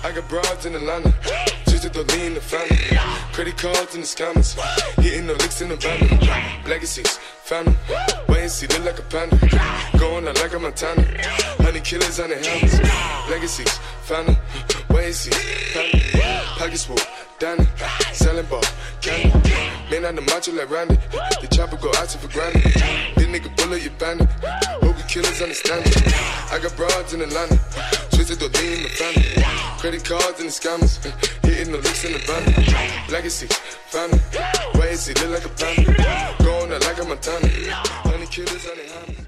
I got broads in Atlanta, just to lean the family. Credit cards in the scammers, hitting the licks in the van. Legacies, family, wait and see, look like a panda. Going out like a Montana, honey killers on the helmets. Legacies, family, wait and see, family. Pockets full, Danny, selling ball, candy. Man on the macho like Randy, the chopper go out for granted. This nigga bullet, you bandit. Hope you killers understand it. I got broads in Atlanta, twisted to lean the family. Credit cards and the scammers, hitting the licks in the van. Legacy, family, wait and see, look like a panda. Going out like a Montana, honey killers on the helmet.